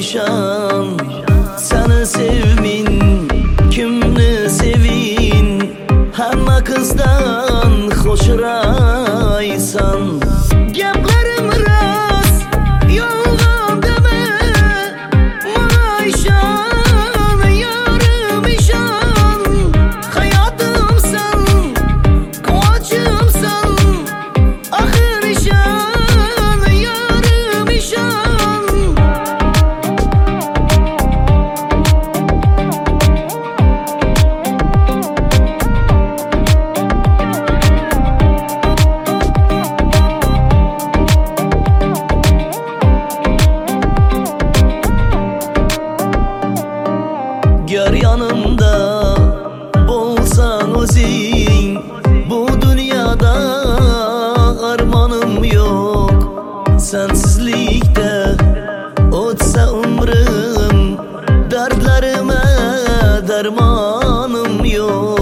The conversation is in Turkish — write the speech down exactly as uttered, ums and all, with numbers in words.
perişan. Seni sevmin, kimni sevin, hamma kızdan hoşraysan. Gaplerim rost, yolg'on deme, mana ishon, yarim ishon. Hayotimsan, quvonchimsan, oxir ishon, yarim ishon. Gör yanımda bolsan o'zing, bu dünyada armanım yok. Sensizlikte o'tsa umrim, dardlarime dermanım yok.